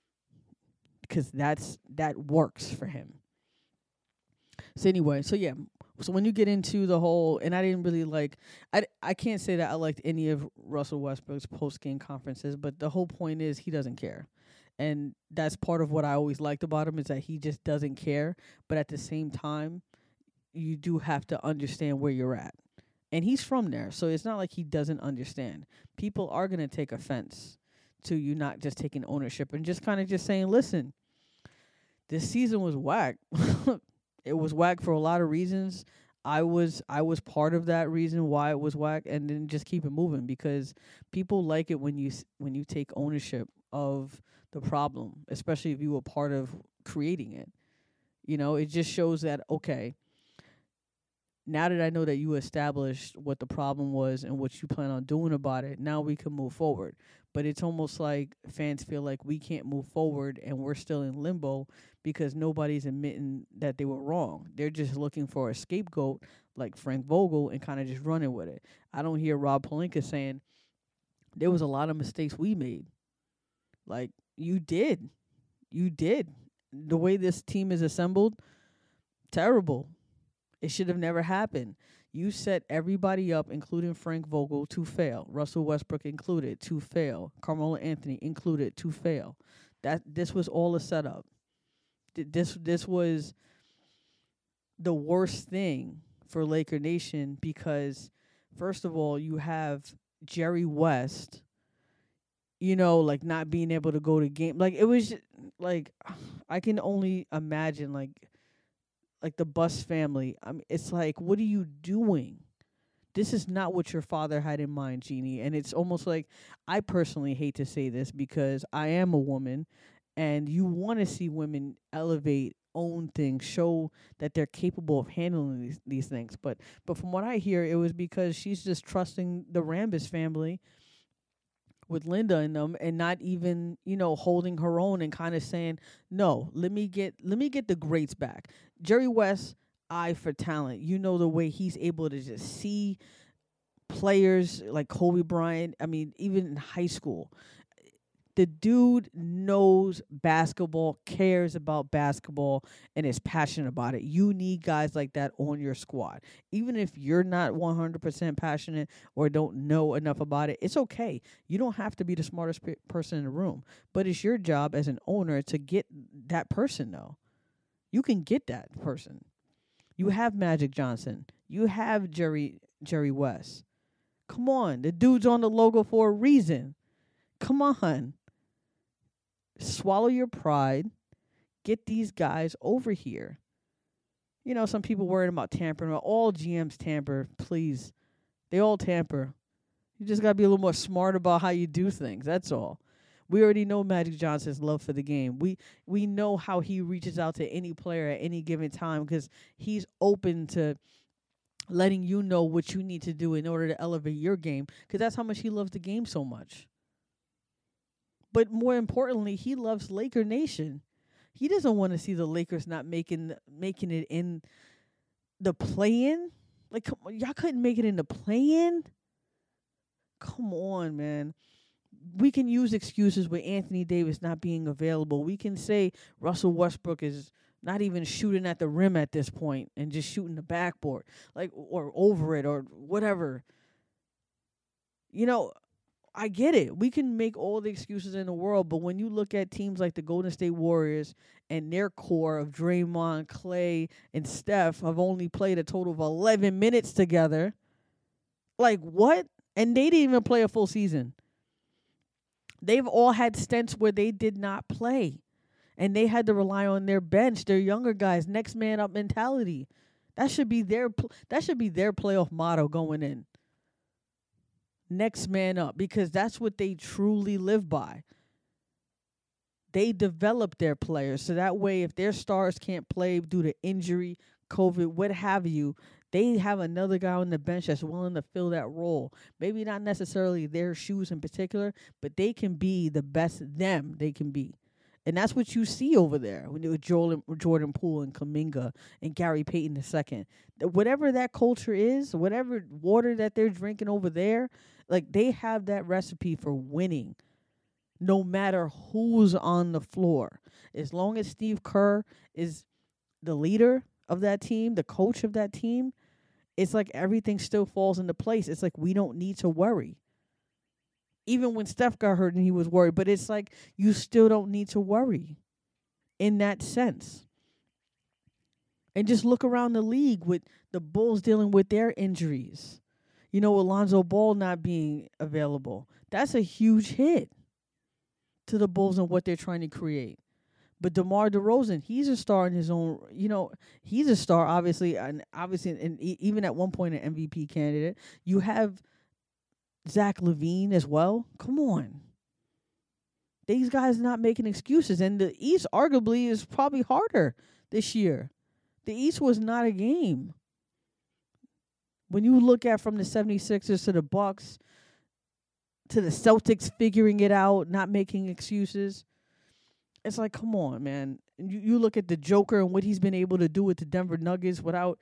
Because that works for him. So anyway, so when you get into the whole, and I didn't really I can't say that I liked any of Russell Westbrook's post-game conferences, but the whole point is he doesn't care. And that's part of what I always liked about him, is that he just doesn't care. But at the same time, you do have to understand where you're at. And he's from there, so it's not like he doesn't understand. People are going to take offense to you not just taking ownership and just kind of just saying, listen, this season was whack. It was whack for a lot of reasons. I was part of that reason why it was whack, and then just keep it moving, because people like it when you take ownership of the problem, especially if you were part of creating it. It just shows that, okay, now that I know that you established what the problem was and what you plan on doing about it, now we can move forward. But it's almost like fans feel like we can't move forward and we're still in limbo because nobody's admitting that they were wrong. They're just looking for a scapegoat like Frank Vogel and kind of just running with it. I don't hear Rob Pelinka saying there was a lot of mistakes we made. Like, you did. The way this team is assembled, terrible. It should have never happened. You set everybody up, including Frank Vogel, to fail. Russell Westbrook included, to fail. Carmelo Anthony included, to fail. This was all a setup. This was the worst thing for Laker Nation because, first of all, you have Jerry West, like not being able to go to game. Like, it was like, I can only imagine like the Bus family. I mean, it's like, what are you doing? This is not what your father had in mind, Jeannie. And it's almost like, I personally hate to say this because I am a woman, and you want to see women elevate, own things, show that they're capable of handling these things. But from what I hear, it was because she's just trusting the Rambis family with Linda and them, and not even, holding her own and kind of saying, no, let me get the greats back. Jerry West, eye for talent. The way he's able to just see players like Kobe Bryant. I mean, even in high school, the dude knows basketball, cares about basketball, and is passionate about it. You need guys like that on your squad. Even if you're not 100% passionate or don't know enough about it, it's okay. You don't have to be the smartest person in the room. But it's your job as an owner to get that person, though. You can get that person. You have Magic Johnson. You have Jerry West. Come on. The dude's on the logo for a reason. Come on. Swallow your pride. Get these guys over here. Some people worried about tampering. All GMs tamper, please. They all tamper. You just got to be a little more smart about how you do things. That's all. We already know Magic Johnson's love for the game. We know how he reaches out to any player at any given time because he's open to letting you know what you need to do in order to elevate your game, because that's how much he loves the game so much. But more importantly, he loves Laker Nation. He doesn't want to see the Lakers not making it in the play-in. Like, come on, y'all couldn't make it in the play-in? Come on, man. We can use excuses with Anthony Davis not being available. We can say Russell Westbrook is not even shooting at the rim at this point and just shooting the backboard, or over it or whatever. I get it. We can make all the excuses in the world, but when you look at teams like the Golden State Warriors and their core of Draymond, Clay, and Steph have only played a total of 11 minutes together, like what? And they didn't even play a full season. They've all had stints where they did not play, and they had to rely on their bench, their younger guys, next man up mentality. That should be their playoff motto going in. Next man up, because that's what they truly live by. They develop their players so that way if their stars can't play due to injury, COVID, what have you, they have another guy on the bench that's willing to fill that role. Maybe not necessarily their shoes in particular, but they can be the best them they can be. And that's what you see over there with Jordan Poole and Kuminga and Gary Payton II. Whatever that culture is, whatever water that they're drinking over there, like they have that recipe for winning no matter who's on the floor. As long as Steve Kerr is the leader of that team, the coach of that team, it's like everything still falls into place. It's like we don't need to worry. Even when Steph got hurt and he was worried, but it's like you still don't need to worry in that sense. And just look around the league with the Bulls dealing with their injuries. Alonzo Ball not being available. That's a huge hit to the Bulls and what they're trying to create. But DeMar DeRozan, he's a star in his own, he's a star, obviously, and even at one point an MVP candidate. You have Zach LaVine as well. Come on. These guys not making excuses. And the East arguably is probably harder this year. The East was not a game. When you look at from the 76ers to the Bucks to the Celtics figuring it out, not making excuses, it's like, come on, man. You look at the Joker and what he's been able to do with the Denver Nuggets without,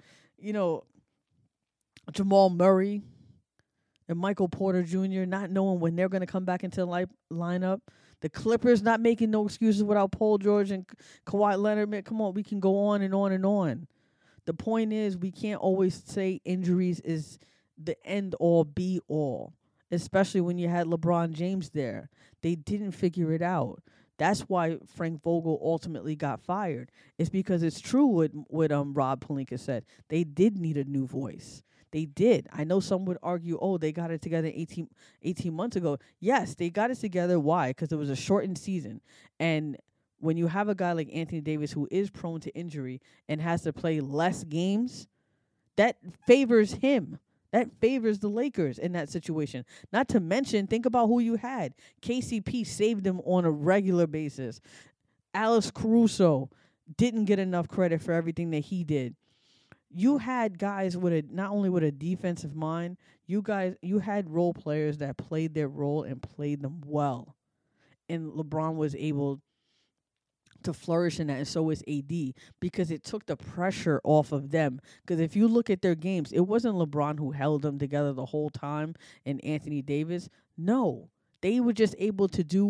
Jamal Murray and Michael Porter Jr. not knowing when they're going to come back into the lineup. The Clippers not making no excuses without Paul George and Kawhi Leonard. Man, come on, we can go on and on and on. The point is, we can't always say injuries is the end all be all, especially when you had LeBron James there. They didn't figure it out. That's why Frank Vogel ultimately got fired. It's because it's true what Rob Pelinka said. They did need a new voice. They did. I know some would argue, oh, they got it together 18 months ago. Yes, they got it together. Why? Because it was a shortened season. And when you have a guy like Anthony Davis who is prone to injury and has to play less games, that favors him. That favors the Lakers in that situation. Not to mention, think about who you had. KCP saved them on a regular basis. Alex Caruso didn't get enough credit for everything that he did. You had guys with not only with a defensive mind, you had role players that played their role and played them well. And LeBron was able to flourish in that, and so is AD, because it took the pressure off of them. Because if you look at their games, it wasn't LeBron who held them together the whole time and Anthony Davis. No, they were just able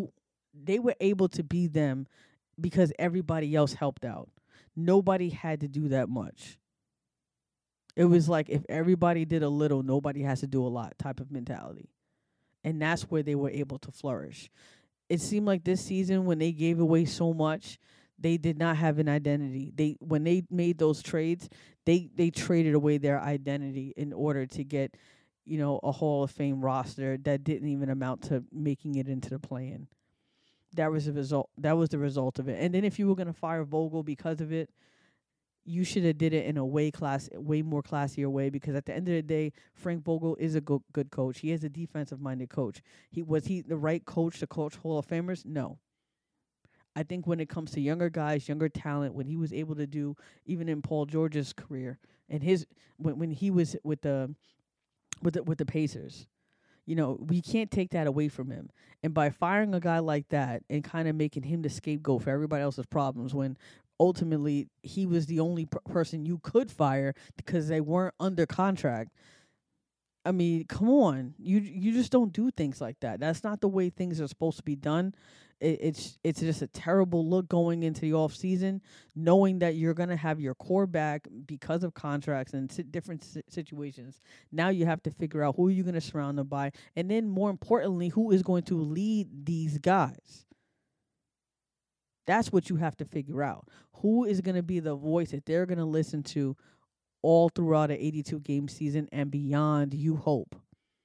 to be them because everybody else helped out. Nobody had to do that much. It was like if everybody did a little, nobody has to do a lot type of mentality. And that's where they were able to flourish. It seemed like this season, when they gave away so much, they did not have an identity. When they made those trades, they traded away their identity in order to get, a Hall of Fame roster that didn't even amount to making it into the play-in. That was the result. That was the result of it. And then if you were going to fire Vogel because of it, you should have did it in a way more classier way, because at the end of the day, Frank Vogel is a good coach. He is a defensive-minded coach. Was he the right coach to coach Hall of Famers? No. I think when it comes to younger guys, younger talent, when he was able to do, even in Paul George's career, and when he was with the Pacers, we can't take that away from him. And by firing a guy like that and kind of making him the scapegoat for everybody else's problems, when ultimately he was the only person you could fire because they weren't under contract. I mean, come on. You just don't do things like that. That's not the way things are supposed to be done. It's just a terrible look going into the off season, knowing that you're going to have your core back because of contracts and different situations. Now you have to figure out who you're going to surround them by, and then more importantly, who is going to lead these guys. That's what you have to figure out. Who is going to be the voice that they're going to listen to all throughout an 82-game season and beyond, you hope?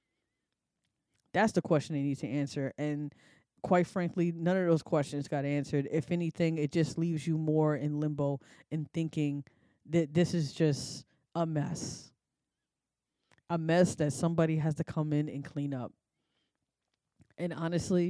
That's the question they need to answer. And quite frankly, none of those questions got answered. If anything, it just leaves you more in limbo and thinking that this is just a mess. A mess that somebody has to come in and clean up. And honestly,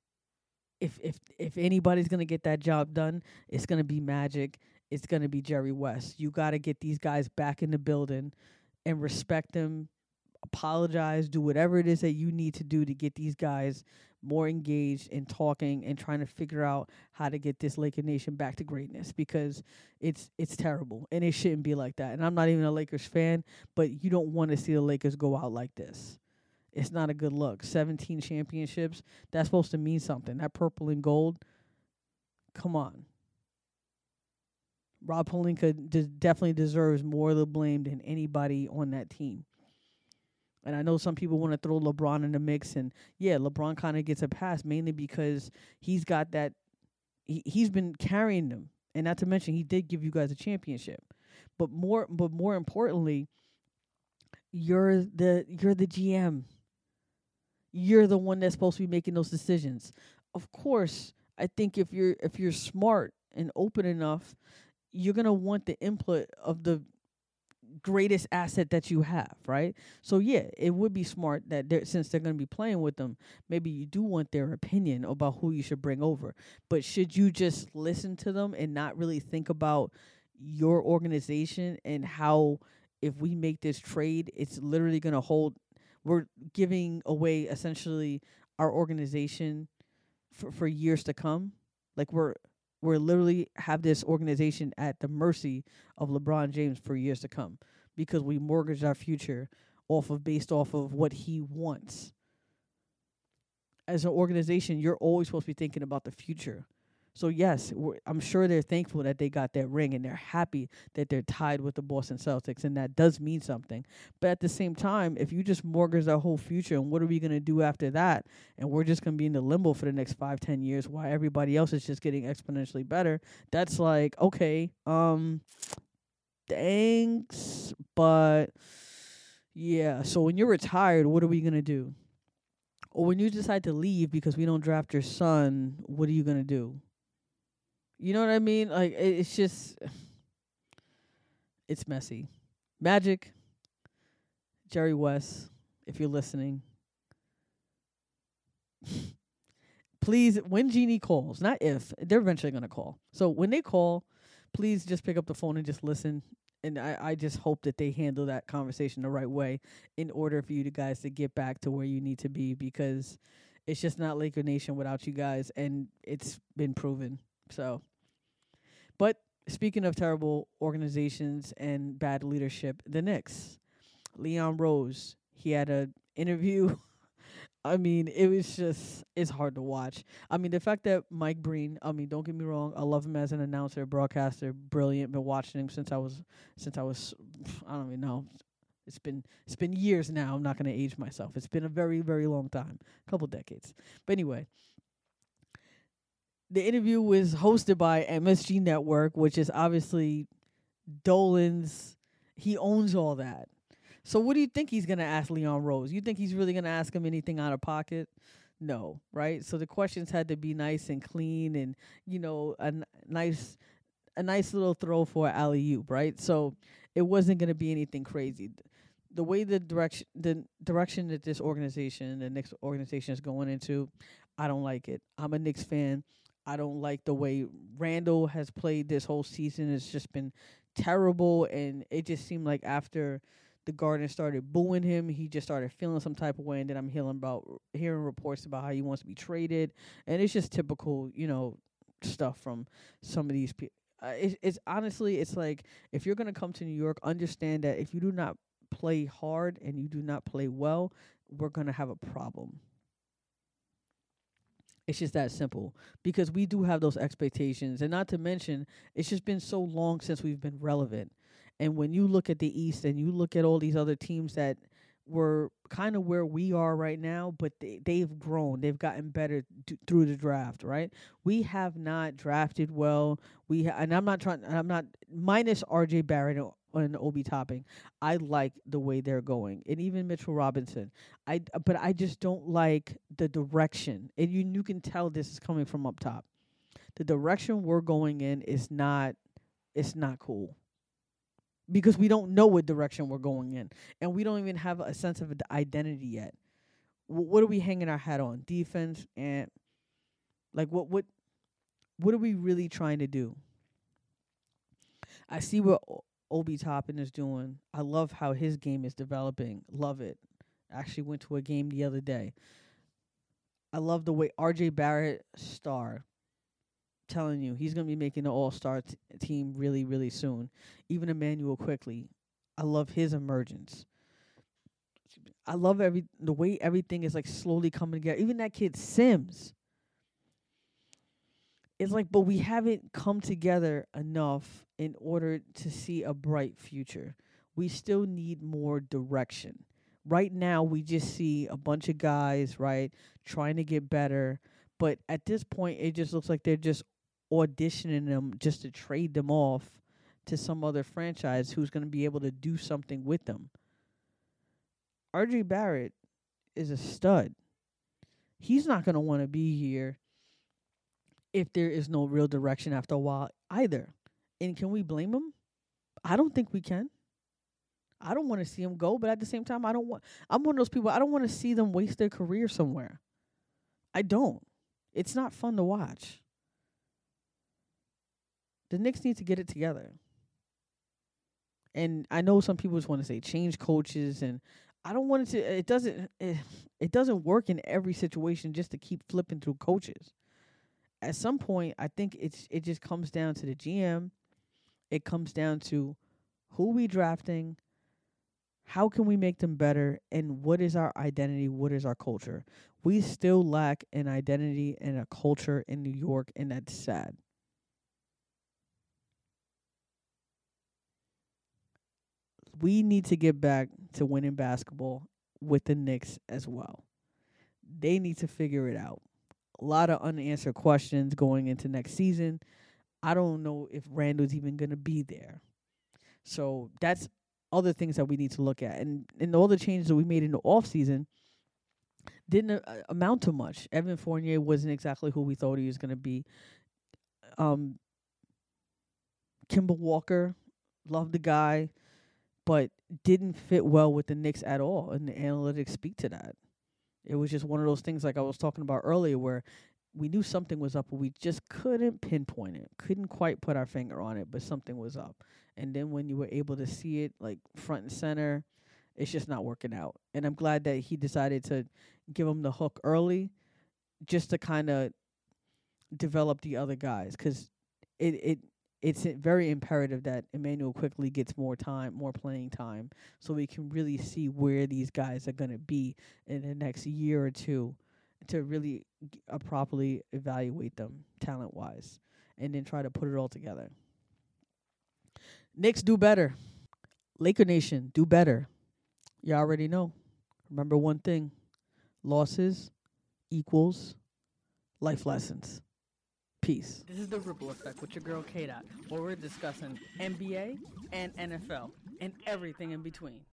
if anybody's going to get that job done, it's going to be Magic. It's going to be Jerry West. You got to get these guys back in the building and respect them, apologize, do whatever it is that you need to do to get these guys more engaged in talking and trying to figure out how to get this Laker Nation back to greatness, because it's terrible and it shouldn't be like that. And I'm not even a Lakers fan, but you don't want to see the Lakers go out like this. It's not a good look. 17 championships, that's supposed to mean something. That purple and gold, come on. Rob Pelinka definitely deserves more of the blame than anybody on that team. And I know some people want to throw LeBron in the mix, and yeah, LeBron kind of gets a pass mainly because he's got that. He's been carrying them, and not to mention he did give you guys a championship. But more importantly, you're the GM. You're the one that's supposed to be making those decisions. Of course, I think if you're smart and open enough, you're gonna want the input of the greatest asset that you have, right? So yeah, it would be smart that since they're going to be playing with them, maybe you do want their opinion about who you should bring over. But should you just listen to them and not really think about your organization and how, if we make this trade, it's literally going to we're giving away essentially our organization for years to come? Like we're literally have this organization at the mercy of LeBron James for years to come, because we mortgage our future based off of what he wants. As an organization, you're always supposed to be thinking about the future, So yes, I'm sure they're thankful that they got that ring, and they're happy that they're tied with the Boston Celtics, and that does mean something. But at the same time, if you just mortgage our whole future, and what are we gonna do after that? And we're just gonna be in the limbo for the next 5-10 years, while everybody else is just getting exponentially better. That's like, okay, thanks, but yeah. So when you're retired, what are we gonna do? Or when you decide to leave because we don't draft your son, what are you gonna do? You know what I mean? Like, it's just, it's messy. Magic, Jerry West, if you're listening, please, when Jeannie calls, not if, they're eventually going to call. So when they call, please just pick up the phone and just listen. And I just hope that they handle that conversation the right way in order for you guys to get back to where you need to be, because it's just not Laker Nation without you guys, and it's been proven. So, but speaking of terrible organizations and bad leadership, the Knicks, Leon Rose, he had an interview. I mean, it was just, it's hard to watch. I mean, the fact that Mike Breen, I mean, don't get me wrong, I love him as an announcer, broadcaster, brilliant. Been watching him since I was, I don't even know. It's been years now. I'm not going to age myself. It's been a very, very long time, a couple decades. But anyway, the interview was hosted by MSG Network, which is obviously Dolan's. He owns all that. So what do you think he's going to ask Leon Rose? You think he's really going to ask him anything out of pocket? No, right? So the questions had to be nice and clean, and, you know, a nice little throw for an alley-oop, right? So it wasn't going to be anything crazy. The way the direction that this organization, the Knicks organization, is going into, I don't like it. I'm a Knicks fan. I don't like the way Randall has played this whole season. It's just been terrible, and it just seemed like after the Garden started booing him, he just started feeling some type of way, and then I'm hearing reports about how he wants to be traded, and it's just typical, you know, stuff from some of these people. It's honestly, it's like, if you're gonna come to New York, understand that if you do not play hard and you do not play well, we're gonna have a problem. It's just that simple, because we do have those expectations, and not to mention, it's just been so long since we've been relevant. And when you look at the East and you look at all these other teams that were kind of where we are right now, but they've grown, they've gotten better through the draft, right? We have not drafted well. And I'm not minus R.J. Barrett and Obi Toppin. I like the way they're going, and even Mitchell Robinson. But I just don't like the direction, and you can tell this is coming from up top. The direction we're going in is not, it's not cool. Because we don't know what direction we're going in, and we don't even have a sense of identity yet. What are we hanging our hat on? Defense, and like what are we really trying to do? I see what Obi Toppin is doing. I love how his game is developing. Love it. Actually went to a game the other day. I love the way R.J. Barrett, star. Telling you, he's going to be making the all-star team really, really soon. Even Emmanuel Quickly. I love his emergence. I love the way everything is like slowly coming together. Even that kid Sims. It's like, but we haven't come together enough in order to see a bright future. We still need more direction. Right now, we just see a bunch of guys, right, trying to get better. But at this point, it just looks like they're just auditioning them just to trade them off to some other franchise who's going to be able to do something with them. R.J. Barrett is a stud. He's not going to want to be here if there is no real direction after a while either. And can we blame him? I don't think we can. I don't want to see him go, but at the same time, I'm one of those people, I don't want to see them waste their career somewhere. I don't. It's not fun to watch. The Knicks need to get it together. And I know some people just want to say change coaches, and I don't want it to. It doesn't work in every situation just to keep flipping through coaches. At some point, I think it just comes down to the GM. It comes down to who we drafting, How can we make them better? And what is our identity? What is our culture? We still lack an identity and a culture in New York, and that's sad. We need to get back to winning basketball with the Knicks as well. They need to figure it out. A lot of unanswered questions going into next season. I don't know if Randall's even going to be there. So that's other things that we need to look at. And all the changes that we made in the offseason didn't amount to much. Evan Fournier wasn't exactly who we thought he was going to be. Kimball Walker, loved the guy, but didn't fit well with the Knicks at all. And the analytics speak to that. It was just one of those things like I was talking about earlier where we knew something was up, but we just couldn't pinpoint it. Couldn't quite put our finger on it, but something was up. And then when you were able to see it like front and center, it's just not working out. And I'm glad that he decided to give him the hook early just to kind of develop the other guys, because it's very imperative that Emmanuel Quickley gets more time, more playing time, so we can really see where these guys are going to be in the next year or two to really properly evaluate them talent-wise and then try to put it all together. Knicks, do better. Laker Nation, do better. You already know. Remember one thing. Losses equals life lessons. Peace. This is The Ripple Effect with your girl K-Dot, where we're discussing NBA and NFL and everything in between.